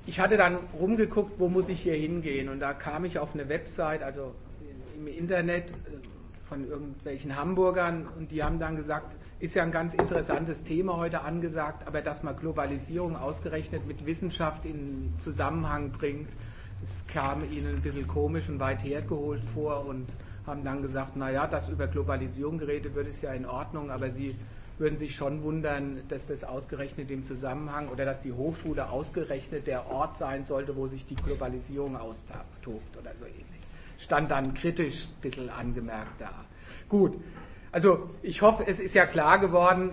ich hatte dann rumgeguckt, wo muss ich hier hingehen, und da kam ich auf eine Website, also im Internet von irgendwelchen Hamburgern, und die haben dann gesagt, ist ja ein ganz interessantes Thema heute angesagt, aber dass man Globalisierung ausgerechnet mit Wissenschaft in Zusammenhang bringt, es kam ihnen ein bisschen komisch und weit hergeholt vor, und haben dann gesagt, naja, dass über Globalisierung geredet wird, ist ja in Ordnung, aber sie würden sich schon wundern, dass das ausgerechnet im Zusammenhang oder dass die Hochschule ausgerechnet der Ort sein sollte, wo sich die Globalisierung austobt oder so ähnlich. Stand dann kritisch ein bisschen angemerkt da. Gut, also ich hoffe, es ist ja klar geworden,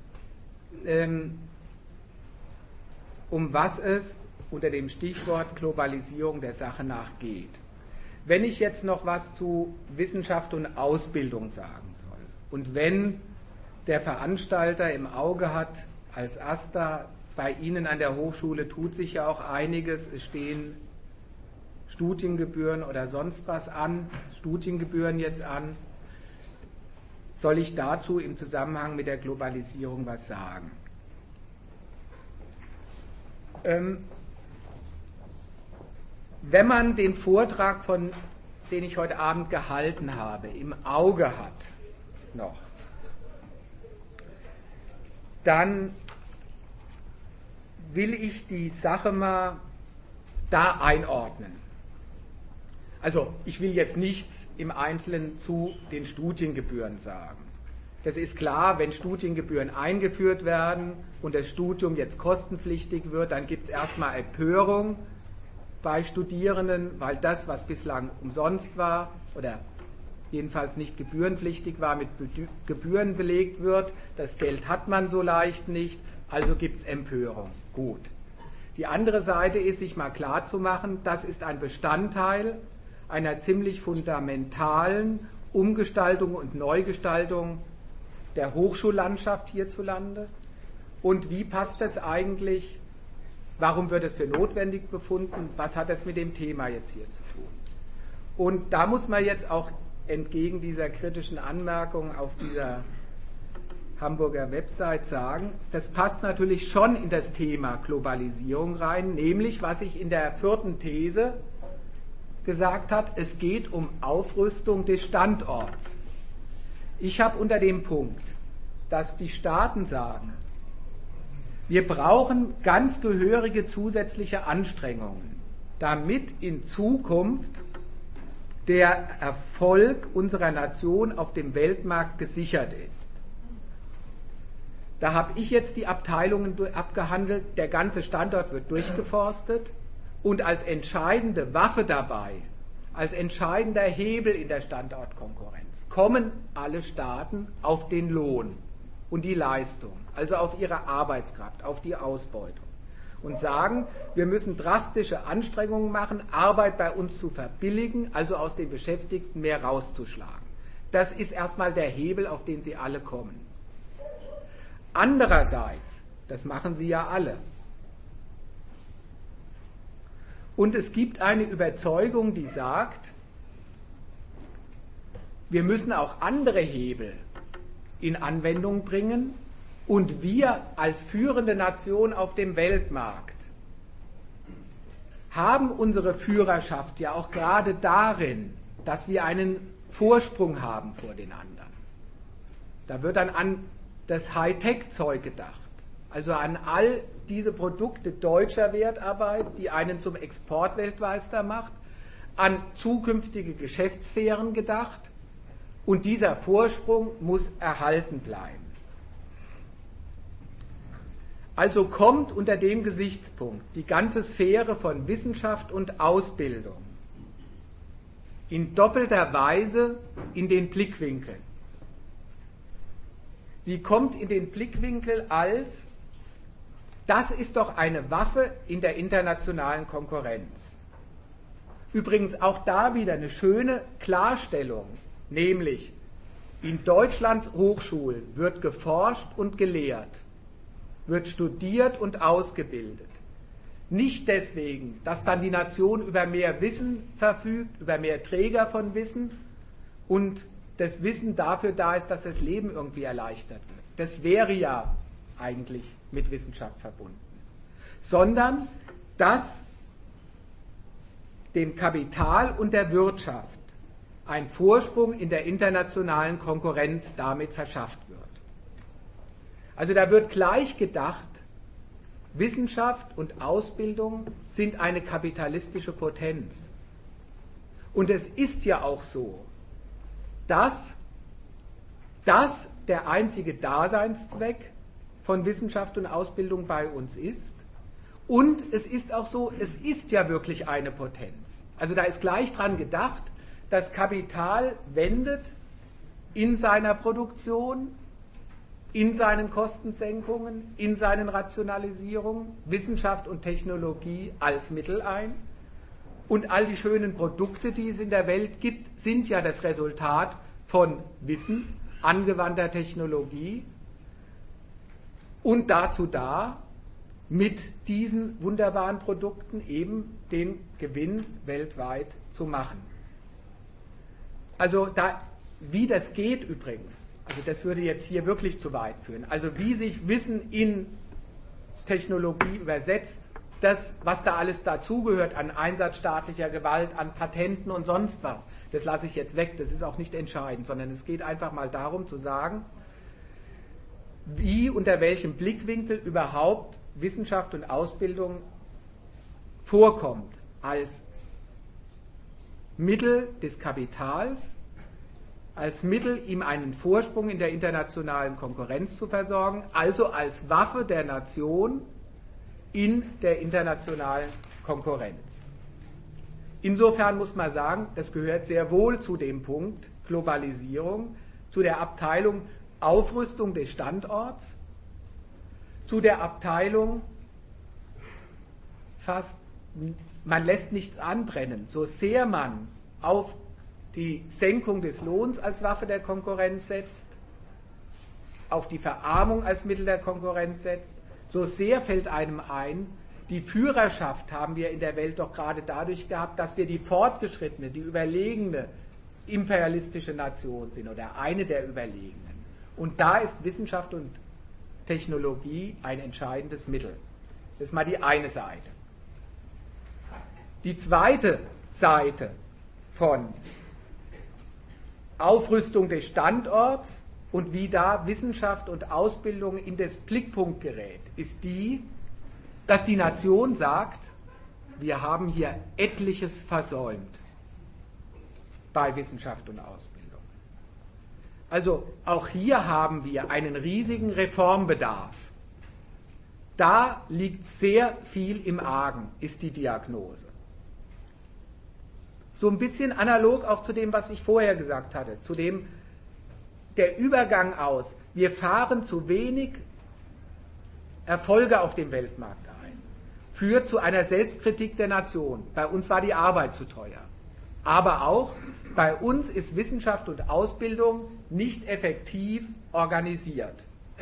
um was es unter dem Stichwort Globalisierung der Sache nach geht. Wenn ich jetzt noch was zu Wissenschaft und Ausbildung sagen soll und wenn der Veranstalter im Auge hat, als AStA, bei Ihnen an der Hochschule tut sich ja auch einiges, es stehen Studiengebühren oder sonst was an, Studiengebühren jetzt an, soll ich dazu im Zusammenhang mit der Globalisierung was sagen. Wenn man den Vortrag, den ich heute Abend gehalten habe, im Auge hat noch, dann will ich die Sache mal da einordnen. Also ich will jetzt nichts im Einzelnen zu den Studiengebühren sagen. Das ist klar, wenn Studiengebühren eingeführt werden und das Studium jetzt kostenpflichtig wird, dann gibt es erstmal Empörung bei Studierenden, weil das, was bislang umsonst war oder jedenfalls nicht gebührenpflichtig war, mit Gebühren belegt wird. Das Geld hat man so leicht nicht, also gibt es Empörung. Gut. Die andere Seite ist, sich mal klarzumachen, das ist ein Bestandteil einer ziemlich fundamentalen Umgestaltung und Neugestaltung der Hochschullandschaft hierzulande. Und wie passt das eigentlich? Warum wird es für notwendig befunden? Was hat das mit dem Thema jetzt hier zu tun? Und da muss man jetzt auch entgegen dieser kritischen Anmerkung auf dieser Hamburger Website sagen, das passt natürlich schon in das Thema Globalisierung rein, nämlich was ich in der 4. These gesagt habe, es geht um Aufrüstung des Standorts. Ich habe unter dem Punkt, dass die Staaten sagen, wir brauchen ganz gehörige zusätzliche Anstrengungen, damit in Zukunft der Erfolg unserer Nation auf dem Weltmarkt gesichert ist. Da habe ich jetzt die Abteilungen abgehandelt, der ganze Standort wird durchgeforstet und als entscheidende Waffe dabei, als entscheidender Hebel in der Standortkonkurrenz, kommen alle Staaten auf den Lohn und die Leistung, also auf ihre Arbeitskraft, auf die Ausbeutung. Und sagen, wir müssen drastische Anstrengungen machen, Arbeit bei uns zu verbilligen, also aus den Beschäftigten mehr rauszuschlagen. Das ist erstmal der Hebel, auf den sie alle kommen. Andererseits, das machen sie ja alle, und es gibt eine Überzeugung, die sagt, wir müssen auch andere Hebel in Anwendung bringen, und wir als führende Nation auf dem Weltmarkt haben unsere Führerschaft ja auch gerade darin, dass wir einen Vorsprung haben vor den anderen. Da wird dann an das Hightech-Zeug gedacht, also an all diese Produkte deutscher Wertarbeit, die einen zum Exportweltmeister macht, an zukünftige Geschäftssphären gedacht, und dieser Vorsprung muss erhalten bleiben. Also kommt unter dem Gesichtspunkt die ganze Sphäre von Wissenschaft und Ausbildung in doppelter Weise in den Blickwinkel. Sie kommt in den Blickwinkel als, das ist doch eine Waffe in der internationalen Konkurrenz. Übrigens auch da wieder eine schöne Klarstellung, nämlich in Deutschlands Hochschulen wird geforscht und gelehrt, wird studiert und ausgebildet. Nicht deswegen, dass dann die Nation über mehr Wissen verfügt, über mehr Träger von Wissen und das Wissen dafür da ist, dass das Leben irgendwie erleichtert wird. Das wäre ja eigentlich mit Wissenschaft verbunden. Sondern dass dem Kapital und der Wirtschaft ein Vorsprung in der internationalen Konkurrenz damit verschafft wird. Also da wird gleich gedacht, Wissenschaft und Ausbildung sind eine kapitalistische Potenz. Und es ist ja auch so, dass das der einzige Daseinszweck von Wissenschaft und Ausbildung bei uns ist. Und es ist auch so, es ist ja wirklich eine Potenz. Also da ist gleich dran gedacht, das Kapital wendet in seiner Produktion, in seinen Kostensenkungen, in seinen Rationalisierungen Wissenschaft und Technologie als Mittel ein. Und all die schönen Produkte, die es in der Welt gibt, sind ja das Resultat von Wissen, angewandter Technologie und dazu da, mit diesen wunderbaren Produkten eben den Gewinn weltweit zu machen. Also wie das geht übrigens, also das würde jetzt hier wirklich zu weit führen, also wie sich Wissen in Technologie übersetzt, das, was da alles dazugehört an Einsatz staatlicher Gewalt, an Patenten und sonst was, das lasse ich jetzt weg, das ist auch nicht entscheidend, sondern es geht einfach mal darum zu sagen, wie unter welchem Blickwinkel überhaupt Wissenschaft und Ausbildung vorkommt als Mittel des Kapitals, als Mittel, ihm einen Vorsprung in der internationalen Konkurrenz zu versorgen, also als Waffe der Nation in der internationalen Konkurrenz. Insofern muss man sagen, das gehört sehr wohl zu dem Punkt Globalisierung, zu der Abteilung Aufrüstung des Standorts, zu der Abteilung fast, man lässt nichts anbrennen, so sehr man auf die Senkung des Lohns als Waffe der Konkurrenz setzt, auf die Verarmung als Mittel der Konkurrenz setzt, so sehr fällt einem ein, die Führerschaft haben wir in der Welt doch gerade dadurch gehabt, dass wir die fortgeschrittene, die überlegene imperialistische Nation sind oder eine der überlegenen. Und da ist Wissenschaft und Technologie ein entscheidendes Mittel. Das ist mal die eine Seite. Die zweite Seite von Aufrüstung des Standorts und wie da Wissenschaft und Ausbildung in das Blickpunkt gerät, ist die, dass die Nation sagt, wir haben hier etliches versäumt bei Wissenschaft und Ausbildung. Also auch hier haben wir einen riesigen Reformbedarf. Da liegt sehr viel im Argen, ist die Diagnose. So ein bisschen analog auch zu dem, was ich vorher gesagt hatte, zu dem der Übergang aus, wir fahren zu wenig Erfolge auf dem Weltmarkt ein, führt zu einer Selbstkritik der Nation. Bei uns war die Arbeit zu teuer. Aber auch bei uns ist Wissenschaft und Ausbildung nicht effektiv organisiert.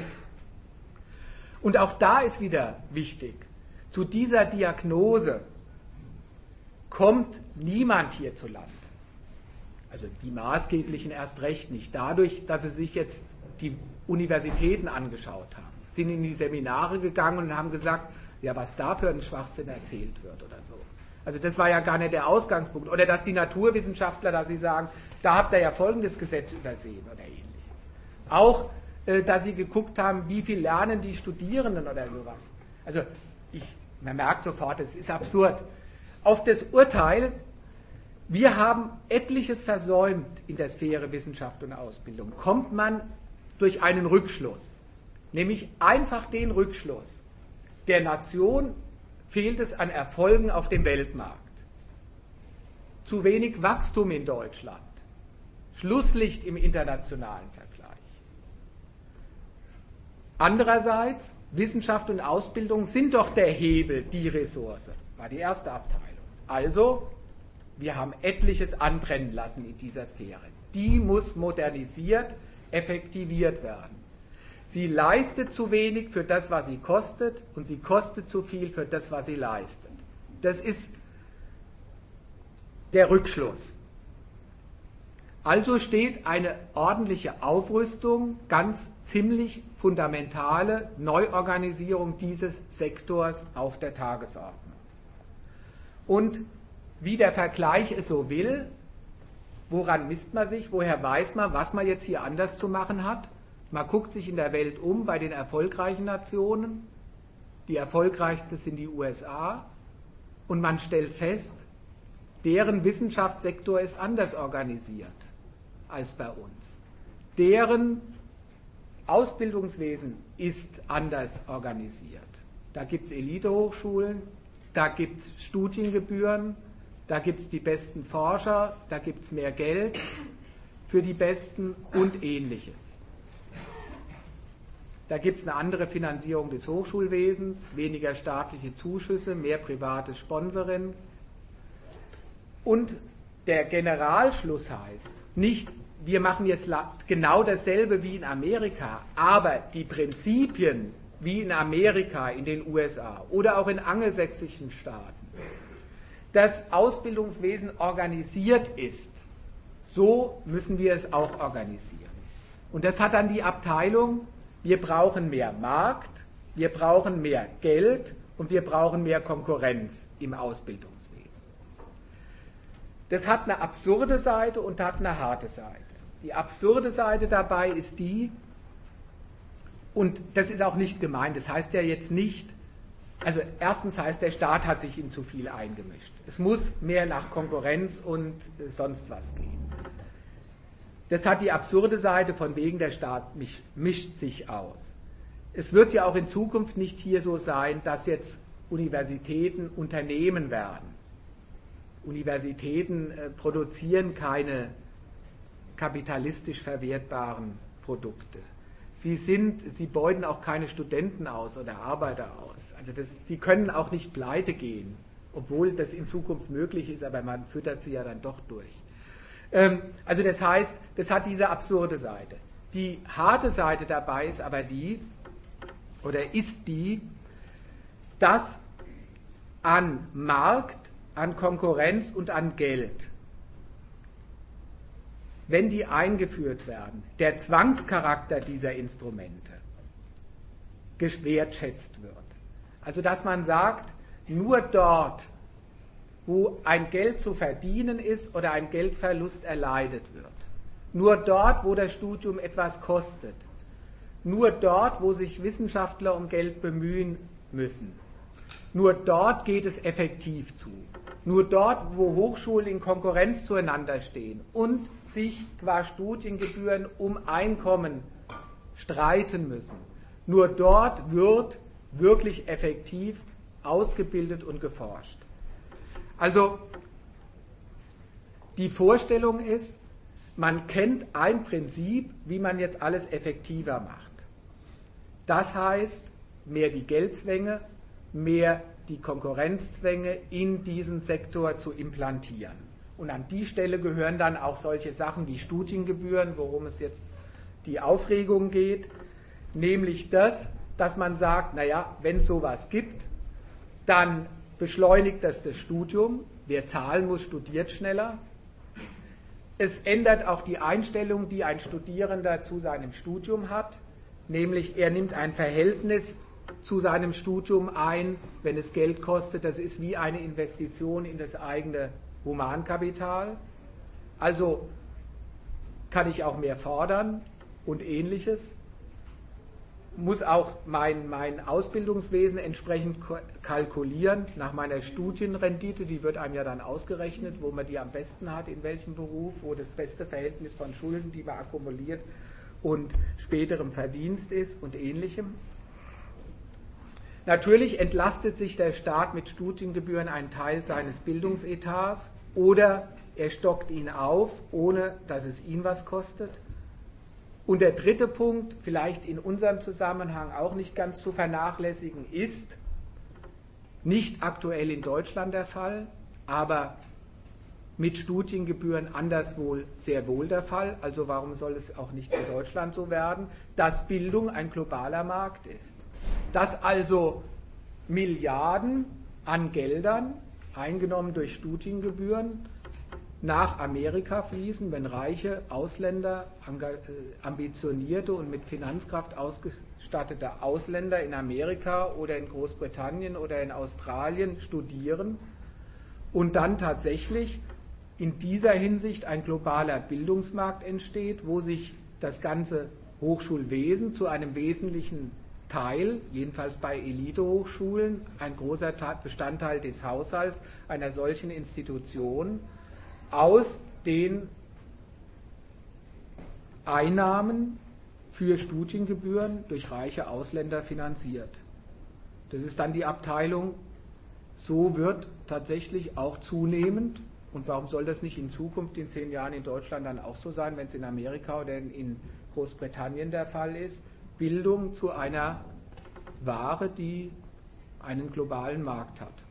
Und auch da ist wieder wichtig, zu dieser Diagnose kommt niemand hierzulande. Also die Maßgeblichen erst recht nicht. Dadurch, dass sie sich jetzt die Universitäten angeschaut haben, sind in die Seminare gegangen und haben gesagt, ja, was da für ein Schwachsinn erzählt wird oder so. Also das war ja gar nicht der Ausgangspunkt. Oder dass die Naturwissenschaftler, dass sie sagen, da habt ihr ja folgendes Gesetz übersehen oder ähnliches. Auch, dass sie geguckt haben, wie viel lernen die Studierenden oder sowas. Also man merkt sofort, es ist absurd. Auf das Urteil, wir haben etliches versäumt in der Sphäre Wissenschaft und Ausbildung, kommt man durch einen Rückschluss. Nämlich einfach den Rückschluss. Der Nation fehlt es an Erfolgen auf dem Weltmarkt. Zu wenig Wachstum in Deutschland. Schlusslicht im internationalen Vergleich. Andererseits, Wissenschaft und Ausbildung sind doch der Hebel, die Ressource. War die erste Abteilung. Also, wir haben etliches anbrennen lassen in dieser Sphäre. Die muss modernisiert, effektiviert werden. Sie leistet zu wenig für das, was sie kostet, und sie kostet zu viel für das, was sie leistet. Das ist der Rückschluss. Also steht eine ordentliche Aufrüstung, ganz ziemlich fundamentale Neuorganisierung dieses Sektors auf der Tagesordnung. Und wie der Vergleich es so will, woran misst man sich, woher weiß man, was man jetzt hier anders zu machen hat? Man guckt sich in der Welt um bei den erfolgreichen Nationen, die erfolgreichsten sind die USA, und man stellt fest, deren Wissenschaftssektor ist anders organisiert als bei uns. Deren Ausbildungswesen ist anders organisiert. Da gibt es Elitehochschulen, da gibt es Studiengebühren, da gibt es die besten Forscher, da gibt es mehr Geld für die Besten und Ähnliches. Da gibt es eine andere Finanzierung des Hochschulwesens, weniger staatliche Zuschüsse, mehr privates Sponsoring. Und der Generalschluss heißt nicht, wir machen jetzt genau dasselbe wie in Amerika, aber die Prinzipien wie in Amerika, in den USA oder auch in angelsächsischen Staaten, das Ausbildungswesen organisiert ist, so müssen wir es auch organisieren. Und das hat dann die Abteilung, wir brauchen mehr Markt, wir brauchen mehr Geld und wir brauchen mehr Konkurrenz im Ausbildungswesen. Das hat eine absurde Seite und hat eine harte Seite. Die absurde Seite dabei ist die, und das ist auch nicht gemeint, das heißt ja jetzt nicht, also erstens heißt, der Staat hat sich in zu viel eingemischt. Es muss mehr nach Konkurrenz und sonst was gehen. Das hat die absurde Seite von wegen, der Staat mischt sich aus. Es wird ja auch in Zukunft nicht hier so sein, dass jetzt Universitäten Unternehmen werden. Universitäten produzieren keine kapitalistisch verwertbaren Produkte. Sie beuten auch keine Studenten aus oder Arbeiter aus. Also sie können auch nicht pleite gehen, obwohl das in Zukunft möglich ist, aber man füttert sie ja dann doch durch. Also das heißt, das hat diese absurde Seite. Die harte Seite dabei ist aber die, dass an Markt, an Konkurrenz und an Geld, wenn die eingeführt werden, der Zwangscharakter dieser Instrumente wertschätzt wird. Also dass man sagt, nur dort, wo ein Geld zu verdienen ist oder ein Geldverlust erleidet wird, nur dort, wo das Studium etwas kostet, nur dort, wo sich Wissenschaftler um Geld bemühen müssen, nur dort geht es effektiv zu. Nur dort, wo Hochschulen in Konkurrenz zueinander stehen und sich qua Studiengebühren um Einkommen streiten müssen, nur dort wird wirklich effektiv ausgebildet und geforscht. Also die Vorstellung ist, man kennt ein Prinzip, wie man jetzt alles effektiver macht. Das heißt, mehr die Geldzwänge, mehr die Konkurrenzzwänge in diesen Sektor zu implantieren. Und an die Stelle gehören dann auch solche Sachen wie Studiengebühren, worum es jetzt die Aufregung geht, nämlich das, dass man sagt, naja, wenn es sowas gibt, dann beschleunigt das Studium, wer zahlen muss, studiert schneller. Es ändert auch die Einstellung, die ein Studierender zu seinem Studium hat, nämlich er nimmt ein Verhältnis zu seinem Studium ein, wenn es Geld kostet, das ist wie eine Investition in das eigene Humankapital. Also kann ich auch mehr fordern und Ähnliches. Muss auch mein Ausbildungswesen entsprechend kalkulieren nach meiner Studienrendite, die wird einem ja dann ausgerechnet, wo man die am besten hat, in welchem Beruf, wo das beste Verhältnis von Schulden, die man akkumuliert, und späterem Verdienst ist und Ähnlichem. Natürlich entlastet sich der Staat mit Studiengebühren einen Teil seines Bildungsetats oder er stockt ihn auf, ohne dass es ihn was kostet. Und der dritte Punkt, vielleicht in unserem Zusammenhang auch nicht ganz zu vernachlässigen, ist nicht aktuell in Deutschland der Fall, aber mit Studiengebühren anderswo sehr wohl der Fall. Also warum soll es auch nicht in Deutschland so werden, dass Bildung ein globaler Markt ist. Dass also Milliarden an Geldern, eingenommen durch Studiengebühren, nach Amerika fließen, wenn reiche Ausländer, ambitionierte und mit Finanzkraft ausgestattete Ausländer in Amerika oder in Großbritannien oder in Australien studieren und dann tatsächlich in dieser Hinsicht ein globaler Bildungsmarkt entsteht, wo sich das ganze Hochschulwesen zu einem wesentlichen Teil, jedenfalls bei Elitehochschulen, ein großer Bestandteil des Haushalts einer solchen Institution aus den Einnahmen für Studiengebühren durch reiche Ausländer finanziert. Das ist dann die Abteilung, so wird tatsächlich auch zunehmend, und warum soll das nicht in Zukunft in 10 Jahren in Deutschland dann auch so sein, wenn es in Amerika oder in Großbritannien der Fall ist, Bildung zu einer Ware, die einen globalen Markt hat.